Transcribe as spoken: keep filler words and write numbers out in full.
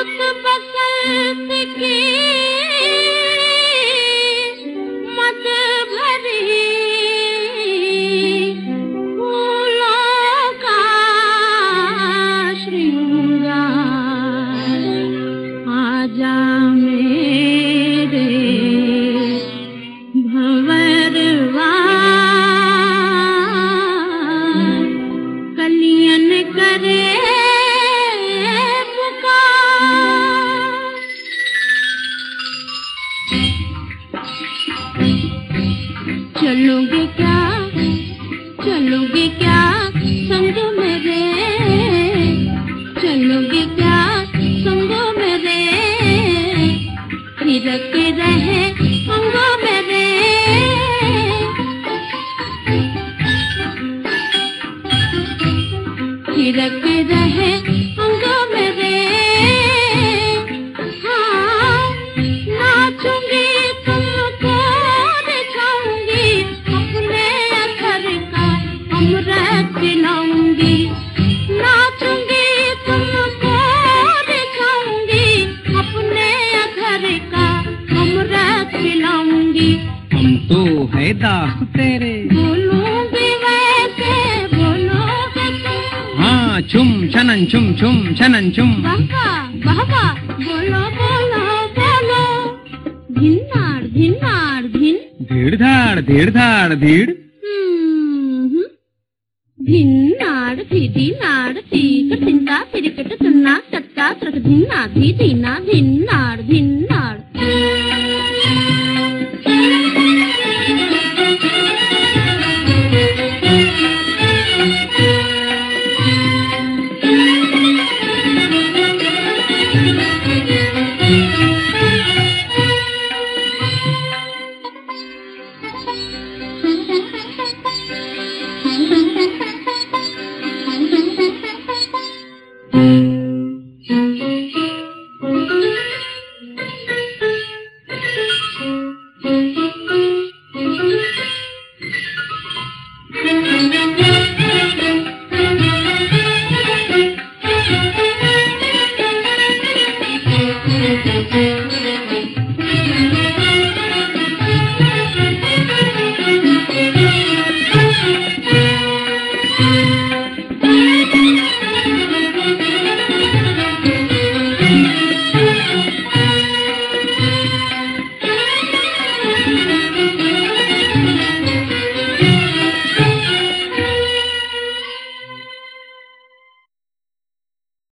उस बसंत की मत भरी फूलों का श्रृंगार आजा मेरे भंवरवा कलियन करे चलोगे क्या चलोगे क्या संग मेरे चलोगे क्या संग मेरे थिरक रहे अंग मेरे थिरक रहे अंग मेरे हाँ नाचूंगी तुमको अमृत पिलाऊंगी नाचूंगी तुमको दिखाऊंगी अपने घर का अमृत पिलाऊंगी। हम तो है दास तेरे बोलूंगी वैसे बोलोगे तुम हाँ छुम छनन छुम छुम छनन छुम बाबा बाबा बोलो बोलो बोलो धिन्नाड़ धिन्नाड़ धिन धीड़ धाड़ धीड़ धाड़ धीड़ धिन्नाड़ धिनाड़ तीक तिंदा तिरिकट तुन्ना तत्ता त्रक धिन्ना धी धीना धिन्नाड़ धिन्नाड़ Mm-hmm.